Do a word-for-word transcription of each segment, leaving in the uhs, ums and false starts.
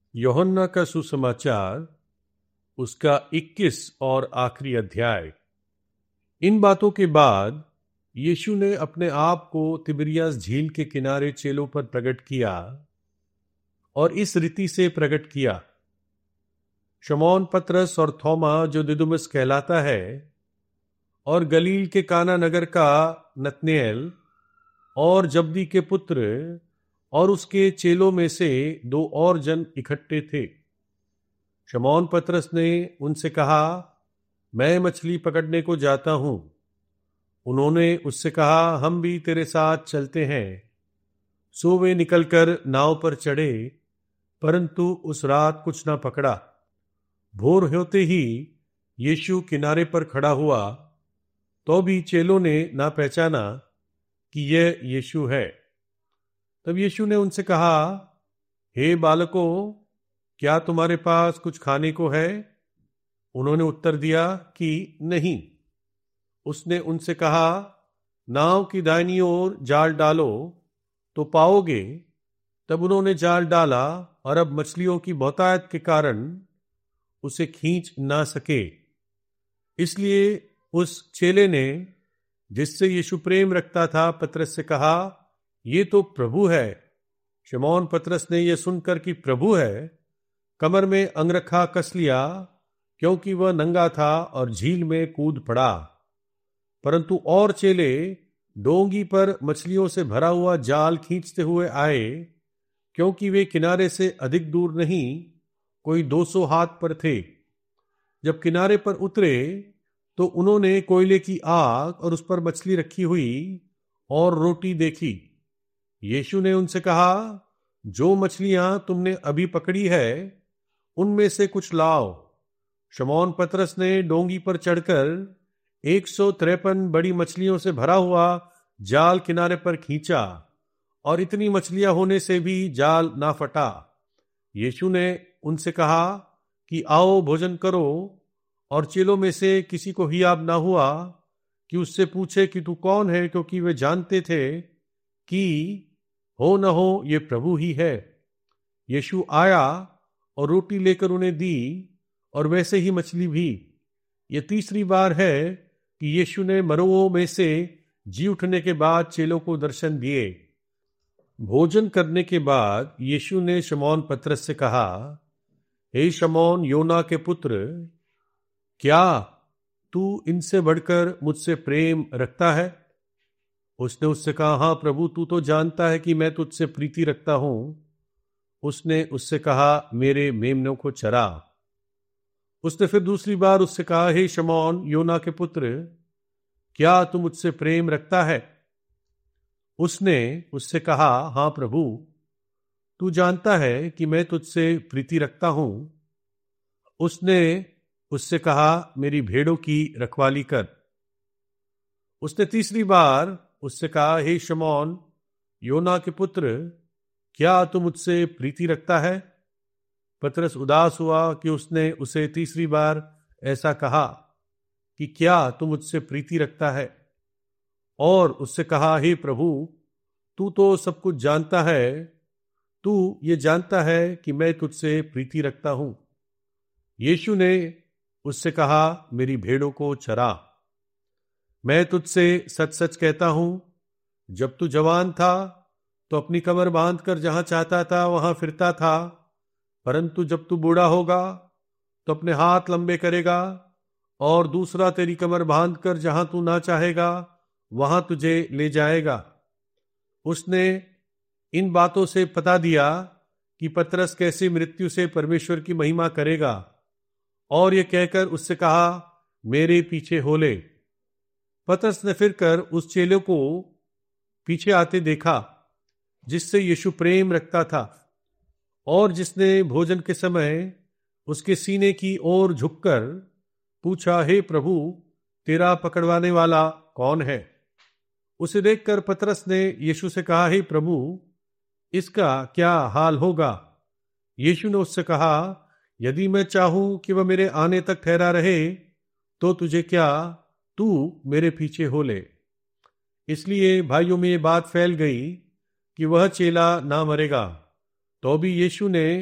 यूहन्ना का सुसमाचार, उसका इक्कीस और आखिरी अध्याय। इन बातों के बाद यीशु ने अपने आप को तिबिरियास झील के किनारे चेलों पर प्रकट किया और इस रीति से प्रकट किया। शमौन पतरस और थोमा जो दिदुमुस कहलाता है, और गलील के काना नगर का नतनेल और जब्दी के पुत्र और उसके चेलों में से दो और जन इकट्ठे थे। शमौन पतरस ने उनसे कहा, मैं मछली पकड़ने को जाता हूं। उन्होंने उससे कहा, हम भी तेरे साथ चलते हैं। सो वे निकलकर नाव पर चढ़े, परंतु उस रात कुछ ना पकड़ा। भोर होते ही यीशु किनारे पर खड़ा हुआ, तो भी चेलों ने ना पहचाना कि यह यीशु है। तब यीशु ने उनसे कहा, हे बालकों, क्या तुम्हारे पास कुछ खाने को है? उन्होंने उत्तर दिया कि नहीं। उसने उनसे कहा, नाव की दाहिनी ओर जाल डालो तो पाओगे। तब उन्होंने जाल डाला, और अब मछलियों की बहुतायत के कारण उसे खींच ना सके। इसलिए उस चेले ने, जिससे यीशु प्रेम रखता था, पतरस से कहा, ये तो प्रभु है। शमौन पतरस ने यह सुनकर कि प्रभु है, कमर में अंगरखा कस लिया, क्योंकि वह नंगा था, और झील में कूद पड़ा। परंतु और चेले डोंगी पर मछलियों से भरा हुआ जाल खींचते हुए आए, क्योंकि वे किनारे से अधिक दूर नहीं, कोई दो सौ हाथ पर थे। जब किनारे पर उतरे तो उन्होंने कोयले की आग और उस पर मछली रखी हुई और रोटी देखी। यीशु ने उनसे कहा, जो मछलियां तुमने अभी पकड़ी है, उनमें से कुछ लाओ। शमौन पतरस ने डोंगी पर चढ़कर एक सौ तिरपन बड़ी मछलियों से भरा हुआ जाल किनारे पर खींचा, और इतनी मछलियां होने से भी जाल ना फटा। यीशु ने उनसे कहा कि आओ भोजन करो, और चेलों में से किसी को हियाब ना हुआ कि उससे पूछे कि तू कौन है, क्योंकि वे जानते थे कि हो न हो ये प्रभु ही है। यीशु आया और रोटी लेकर उन्हें दी, और वैसे ही मछली भी। यह तीसरी बार है कि यीशु ने मरों में से जी उठने के बाद चेलों को दर्शन दिए। भोजन करने के बाद यीशु ने शमौन पतरस से कहा, हे शमौन, योना के पुत्र, क्या तू इनसे बढ़कर मुझसे प्रेम रखता है? उसने उससे कहा, हाँ प्रभु, तू तो जानता है कि मैं तुझसे प्रीति रखता हूं। उसने उससे कहा, मेरे मेमनों को चरा। उसने फिर दूसरी बार उससे कहा, हे शमौन, योना के पुत्र, क्या तू मुझसे प्रेम रखता है? उसने उससे कहा, हाँ प्रभु, तू जानता है कि मैं तुझसे प्रीति रखता हूं। उसने उससे कहा, मेरी भेड़ों की रखवाली कर। उसने तीसरी बार उससे कहा, हे शमौन, योना के पुत्र, क्या तू मुझसे प्रीति रखता है? पतरस उदास हुआ कि उसने उसे तीसरी बार ऐसा कहा कि क्या तू मुझसे प्रीति रखता है, और उससे कहा, हे प्रभु, तू तो सब कुछ जानता है। तू ये जानता है कि मैं तुझसे प्रीति रखता हूं। यीशु ने उससे कहा, मेरी भेड़ों को चरा। मैं तुझसे सच सच कहता हूं, जब तू जवान था तो अपनी कमर बांधकर जहां चाहता था वहां फिरता था, परंतु जब तू बूढ़ा होगा तो अपने हाथ लंबे करेगा, और दूसरा तेरी कमर बांधकर जहां तू ना चाहेगा वहां तुझे ले जाएगा। उसने इन बातों से पता दिया कि पतरस कैसे मृत्यु से परमेश्वर की महिमा करेगा, और यह कहकर उससे कहा, मेरे पीछे हो ले। पतरस ने फिर कर उस चेले को पीछे आते देखा, जिससे यीशु प्रेम रखता था, और जिसने भोजन के समय उसके सीने की ओर झुककर पूछा, हे प्रभु, तेरा पकड़वाने वाला कौन है? उसे देखकर पतरस ने यीशु से कहा, हे प्रभु, इसका क्या हाल होगा? यीशु ने उससे कहा, यदि मैं चाहूं कि वह मेरे आने तक ठहरा रहे, तो तुझे क्या, तू मेरे पीछे हो ले। इसलिए भाइयों में ये बात फैल गई कि वह चेला ना मरेगा। तो भी यीशु ने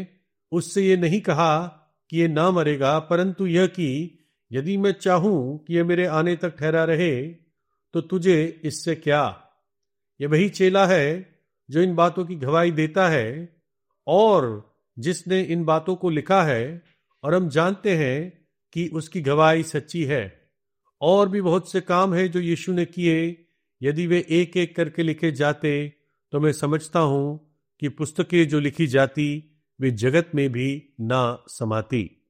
उससे ये नहीं कहा कि ये ना मरेगा, परंतु यह कि यदि मैं चाहूं कि यह मेरे आने तक ठहरा रहे तो तुझे इससे क्या। यह वही चेला है जो इन बातों की गवाही देता है और जिसने इन बातों को लिखा है, और हम जानते हैं कि उसकी गवाही सच्ची है। और भी बहुत से काम हैं जो यीशु ने किए। यदि वे एक एक करके लिखे जाते तो मैं समझता हूं कि पुस्तकें जो लिखी जाती वे जगत में भी ना समाती।